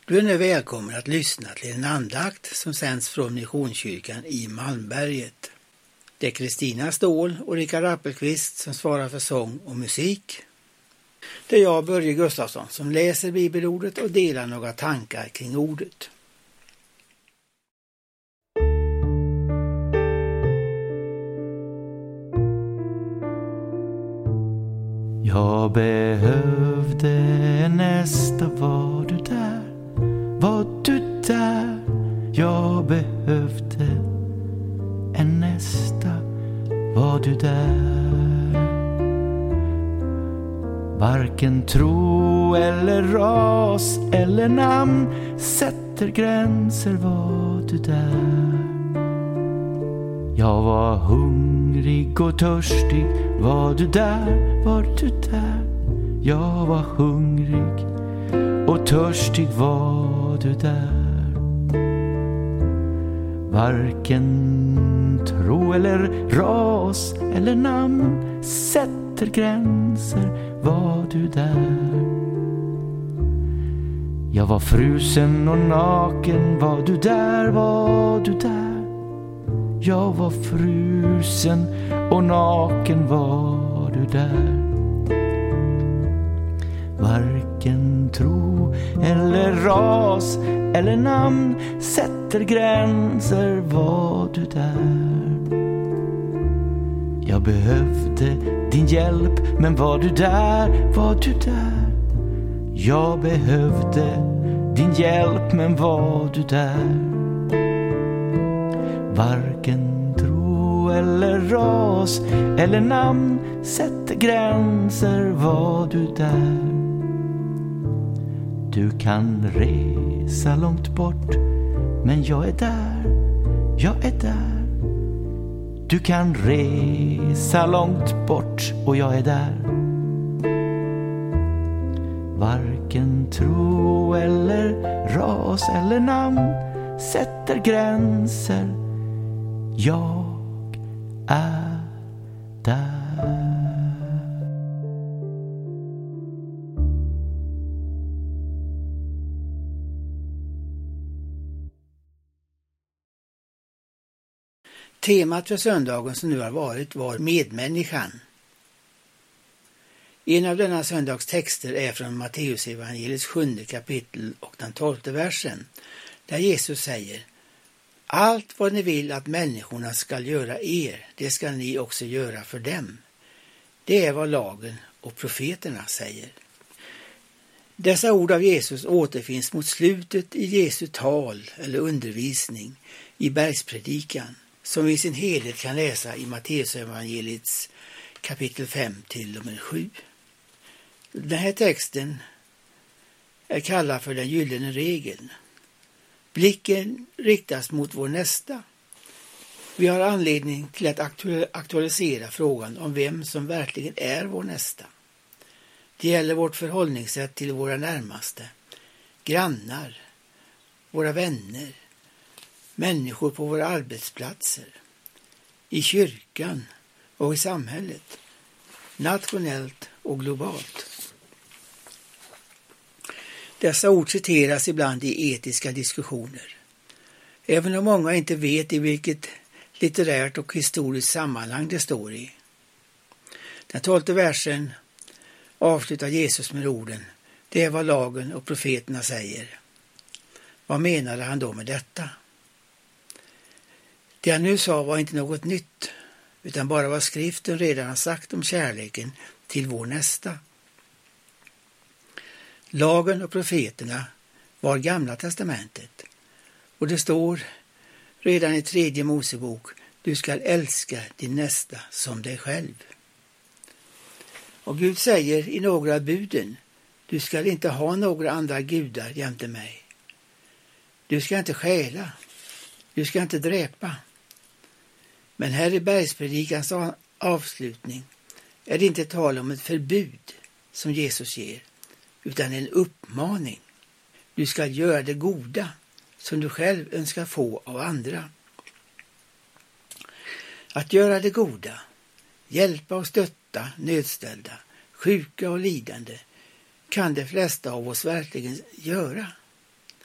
Du är nu välkommen att lyssna till en andakt som sänds från Missionskyrkan i Malmberget. Det är Kristina Ståhl och Rickard Appelqvist som svarar för sång och musik. Det är jag, Börje Gustafsson, som läser bibelordet och delar några tankar kring ordet. Jag behövde nästa, var du där? Var du där? Jag behövde en nästa, var du där? Varken tro eller ras eller namn sätter gränser, var du där? Jag var hungrig och törstig, var du där? Var du där? Jag var hungrig och törstig, var du där? Varken tro eller ras eller namn sätter gränser, var du där? Jag var frusen och naken, var du där? Var du där? Jag var frusen och naken, var du där? Varken tro eller ras eller namn sätter gränser, var du där? Jag behövde din hjälp, men var du där? Var du där? Jag behövde din hjälp, men var du där? Varken tro eller ras eller namn sätter gränser, var du där? Du kan resa långt bort, men jag är där, jag är där. Du kan resa långt bort och jag är där. Varken tro eller ras eller namn sätter gränser, jag är där. Temat för söndagen som nu har varit var medmänniskan. En av denna söndags texter är från Matteusevangeliets 7:e kapitel och den 12:e versen, där Jesus säger: allt vad ni vill att människorna ska göra er, det ska ni också göra för dem. Det är vad lagen och profeterna säger. Dessa ord av Jesus återfinns mot slutet i Jesu tal eller undervisning i bergspredikan, som vi i sin helhet kan läsa i Matteusevangeliets kapitel 5-7. Den här texten är kallad för den gyllene regeln. Blicken riktas mot vår nästa. Vi har anledning till att aktualisera frågan om vem som verkligen är vår nästa. Det gäller vårt förhållningssätt till våra närmaste, grannar, våra vänner, människor på våra arbetsplatser, i kyrkan och i samhället, nationellt och globalt. Dessa ord citeras ibland i etiska diskussioner. Även om många inte vet i vilket litterärt och historiskt sammanhang det står i. Den 12:e versen avslutar Jesus med orden: det är vad lagen och profeterna säger. Vad menade han då med detta? Det han nu sa var inte något nytt, utan bara vad skriften redan har sagt om kärleken till vår nästa. Lagen och profeterna var Gamla testamentet, och det står redan i 3:e Mosebok: du skall älska din nästa som dig själv. Och Gud säger i några av buden: du skall inte ha några andra gudar jämte mig. Du ska inte stjäla. Du ska inte dräpa. Men här i bergspredikans avslutning är det inte tal om ett förbud som Jesus ger, utan en uppmaning. Du ska göra det goda som du själv önskar få av andra. Att göra det goda, hjälpa och stötta nödställda, sjuka och lidande, kan de flesta av oss verkligen göra.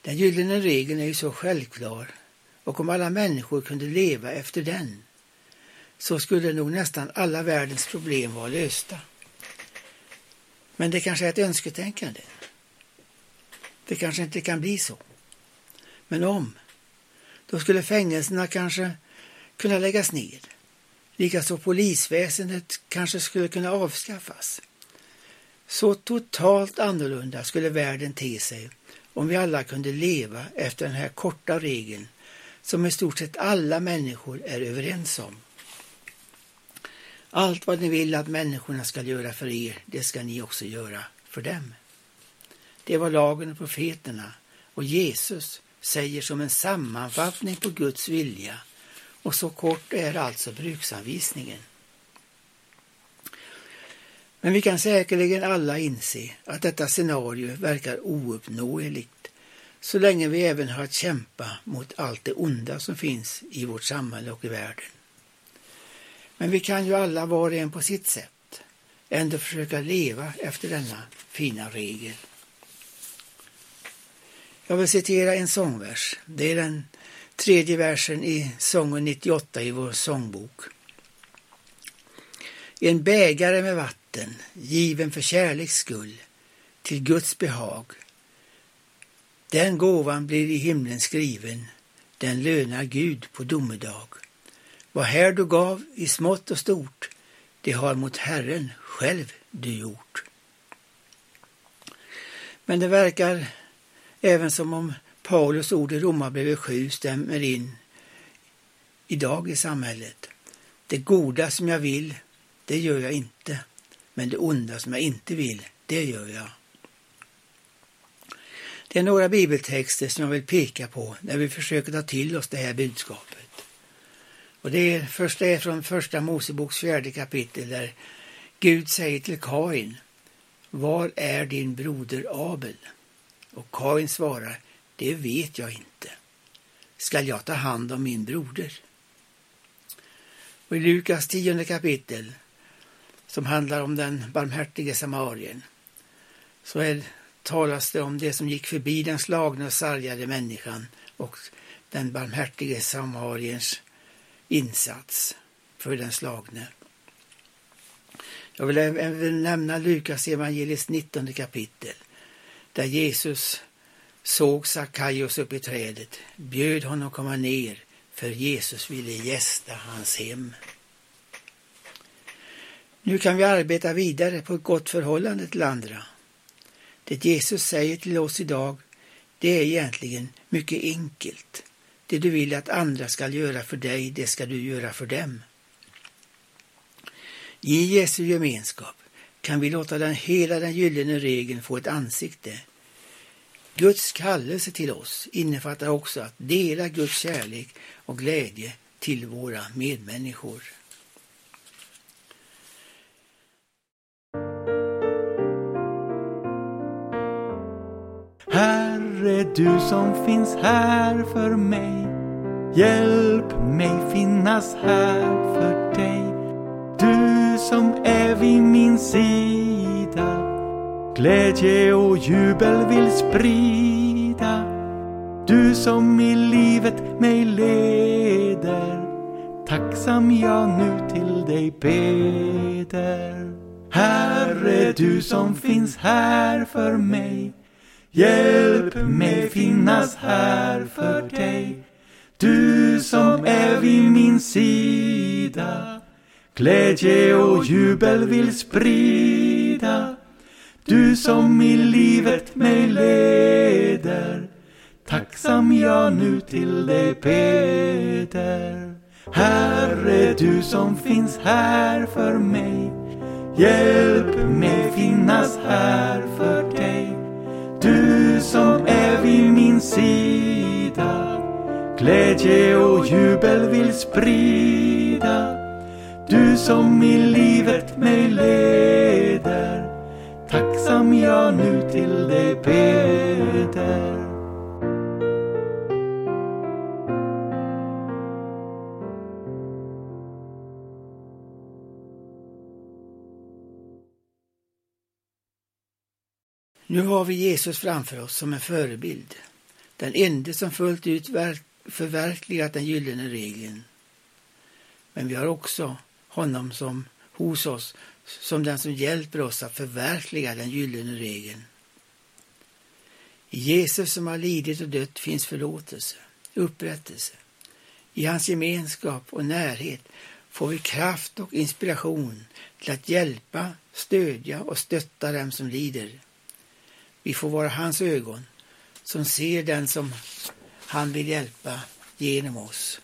Den gyllene regeln är ju så självklar, och om alla människor kunde leva efter den, så skulle nog nästan alla världens problem vara lösta. Men det kanske är ett önsketänkande. Det kanske inte kan bli så. Men då skulle fängelserna kanske kunna läggas ner. Likaså polisväsendet kanske skulle kunna avskaffas. Så totalt annorlunda skulle världen te sig om vi alla kunde leva efter den här korta regeln som i stort sett alla människor är överens om. Allt vad ni vill att människorna ska göra för er, det ska ni också göra för dem. Det var lagen och profeterna, och Jesus säger som en sammanfattning på Guds vilja, och så kort är alltså bruksanvisningen. Men vi kan säkerligen alla inse att detta scenario verkar ouppnåeligt så länge vi även har att kämpa mot allt det onda som finns i vårt samhälle och i världen. Men vi kan ju alla var och en på sitt sätt ändå försöka leva efter denna fina regel. Jag vill citera en sångvers. Det är den 3:e versen i sången 98 i vår sångbok. En bägare med vatten, given för kärleks skull, till Guds behag. Den gåvan blir i himlen skriven, den lönar Gud på domedag. Vad här du gav i smått och stort, det har mot Herren själv du gjort. Men det verkar även som om Paulus ord i Romarbrevet 7 stämmer in idag i samhället. Det goda som jag vill, det gör jag inte. Men det onda som jag inte vill, det gör jag. Det är några bibeltexter som jag vill peka på när vi försöker ta till oss det här budskapet. Och det första är från första Moseboks 4:e kapitel där Gud säger till Kain: var är din broder Abel? Och Kain svarar: det vet jag inte. Skall jag ta hand om min broder? Och i Lukas 10:e kapitel, som handlar om den barmhärtige samarien, så talas det om det som gick förbi den slagna och sargade människan och den barmhärtige samariens insats för den slagne. Jag vill även nämna Lukas evangeliets 19:e kapitel, där Jesus såg Sackaios upp i trädet, bjöd honom komma ner, för Jesus ville gästa hans hem. Nu kan vi arbeta vidare på ett gott förhållande till andra. Det Jesus säger till oss idag, det är egentligen mycket enkelt. Det du vill att andra ska göra för dig, det ska du göra för dem. I Jesu gemenskap kan vi låta hela den gyllene regeln få ett ansikte. Guds kallelse till oss innefattar också att dela Guds kärlek och glädje till våra medmänniskor. Herre, du som finns här för mig, hjälp mig finnas här för dig. Du som är vid min sida, glädje och jubel vill sprida. Du som i livet mig leder, tacksam jag nu till dig beder. Herre, du som finns här för mig, hjälp mig finnas här för dig. Du som är vid min sida, glädje och jubel vill sprida. Du som i livet mig leder, tacksam jag nu till dig beder. Herre, du som finns här för mig, hjälp mig finnas här för dig. Du som är vid min sida, glädje och jubel vill sprida. Du som i livet mig leder, tacksam jag nu till dig beder. Nu har vi Jesus framför oss som en förebild. den enda som fullt ut förverkligat den gyllene regeln. Men vi har också honom som hos oss som den som hjälper oss att förverkliga den gyllene regeln. I Jesus som har lidit och dött finns förlåtelse, upprättelse. I hans gemenskap och närhet får vi kraft och inspiration till att hjälpa, stödja och stötta dem som lider. Vi får vara hans ögon som ser den som han vill hjälpa genom oss.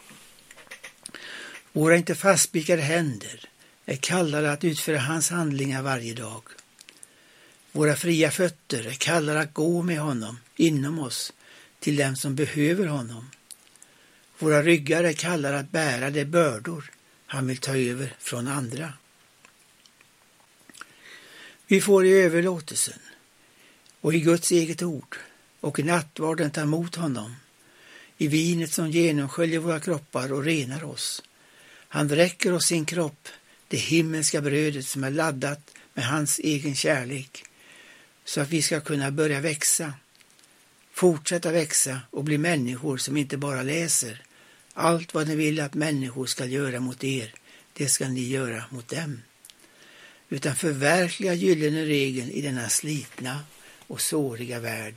Våra inte fastspikade händer är kallade att utföra hans handlingar varje dag. Våra fria fötter är kallade att gå med honom inom oss till dem som behöver honom. Våra ryggar är kallade att bära de bördor han vill ta över från andra. Vi får i överlåtelsen och i Guds eget ord och i nattvarden ta emot honom, i vinet som genomsköljer våra kroppar och renar oss. Han räcker oss sin kropp, det himmelska brödet som är laddat med hans egen kärlek, så att vi ska kunna börja växa, fortsätta växa och bli människor som inte bara läser. Allt vad ni vill att människor ska göra mot er, det ska ni göra mot dem. Utan förverkliga gyllene regeln i denna slitna och såriga värld.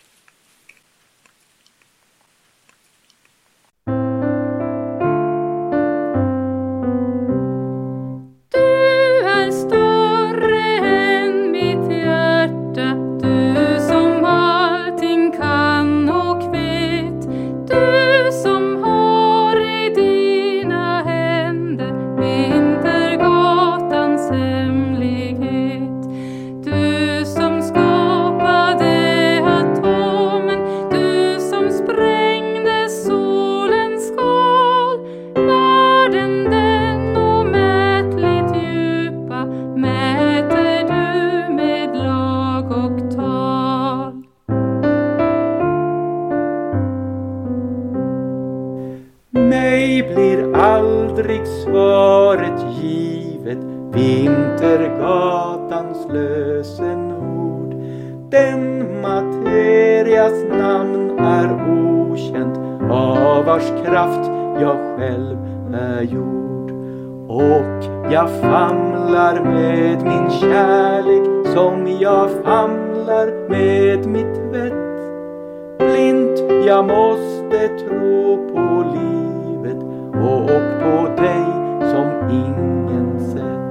Svaret givet, Vintergatans lösenord. Den materias namn är okänt, av vars kraft jag själv är gjord. Och jag famlar med min kärlek som jag famlar med mitt vett. Blint jag måste tro på livet och på dig som ingen sett.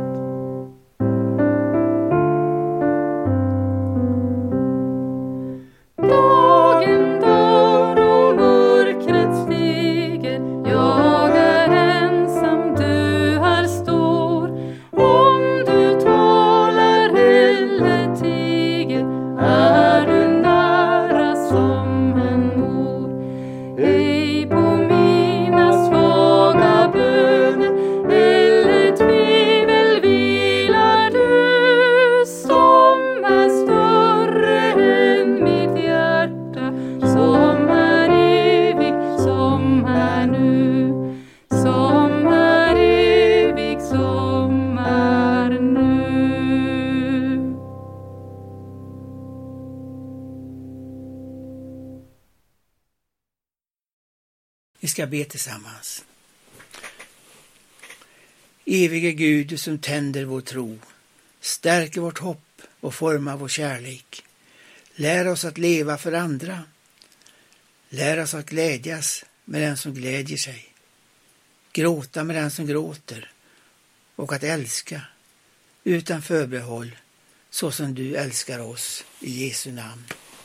Dagen dör och mörkret stiger, jag är ensam, du är stor. Om du talar eller tiger, är du nära som en mor. Ej på mina svaga böner eller tvivel vilar du, som är större än mitt hjärta, som är evig, som är nu, som är evig, som är nu. Vi ska be tillsammans. Evige Gud, du som tänder vår tro, stärker vårt hopp och formar vår kärlek. Lär oss att leva för andra. Lär oss att glädjas med den som glädjer sig. Gråta med den som gråter. Och att älska utan förbehåll, så som du älskar oss, i Jesu namn.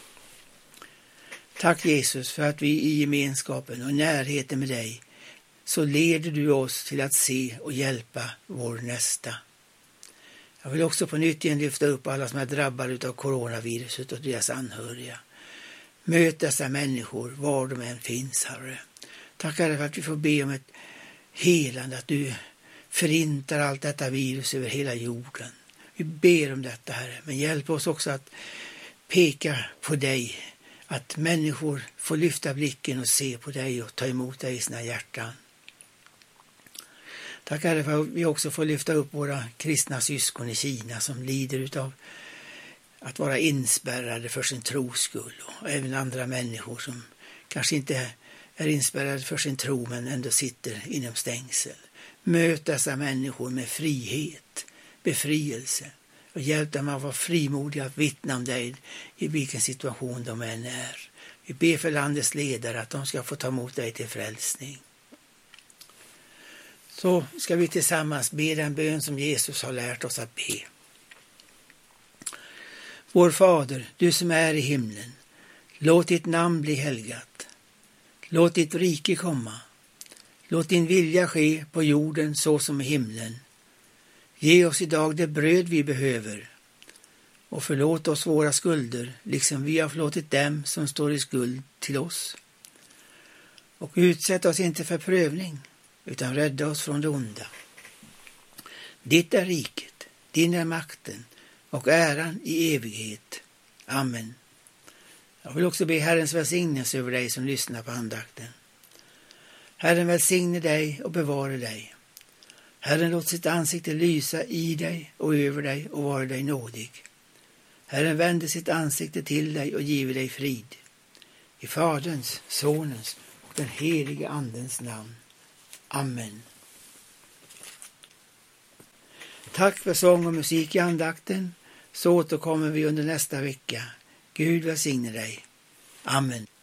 Tack Jesus för att vi i gemenskapen och närheten med dig så leder du oss till att se och hjälpa vår nästa. Jag vill också på nytt igen lyfta upp alla som är drabbade av coronaviruset och deras anhöriga. Möt dessa människor var de än finns, Herre. Tack Herre för att vi får be om ett helande, att du förintar allt detta virus över hela jorden. Vi ber om detta, Herre, men hjälp oss också att peka på dig, att människor får lyfta blicken och se på dig och ta emot dig i sina hjärtan. Tack Herre för att vi också får lyfta upp våra kristna syskon i Kina som lider av att vara inspärrade för sin tros skull, och även andra människor som kanske inte är inspärrade för sin tro men ändå sitter inom stängsel. Möt dessa människor med frihet, befrielse, och hjälp dem att vara frimodiga att vittna om dig i vilken situation de än är. Vi ber för landets ledare att de ska få ta emot dig till frälsning. Så ska vi tillsammans be den bön som Jesus har lärt oss att be. Vår Fader, du som är i himlen, låt ditt namn bli helgat. Låt ditt rike komma. Låt din vilja ske på jorden så som i himlen. Ge oss idag det bröd vi behöver. Och förlåt oss våra skulder, liksom vi har förlåtit dem som står i skuld till oss. Och utsätt oss inte för prövning, utan rädda oss från det onda. Ditt är riket, din är makten och äran i evighet. Amen. Jag vill också be Herrens välsignelse över dig som lyssnar på andakten. Herren välsigne dig och bevara dig. Herren låt sitt ansikte lysa i dig och över dig och vara dig nådig. Herren vände sitt ansikte till dig och giver dig frid. I Faderns, Sonens och den helige Andens namn. Amen. Tack för sång och musik i andakten. Så återkommer vi under nästa vecka. Gud välsigne dig. Amen.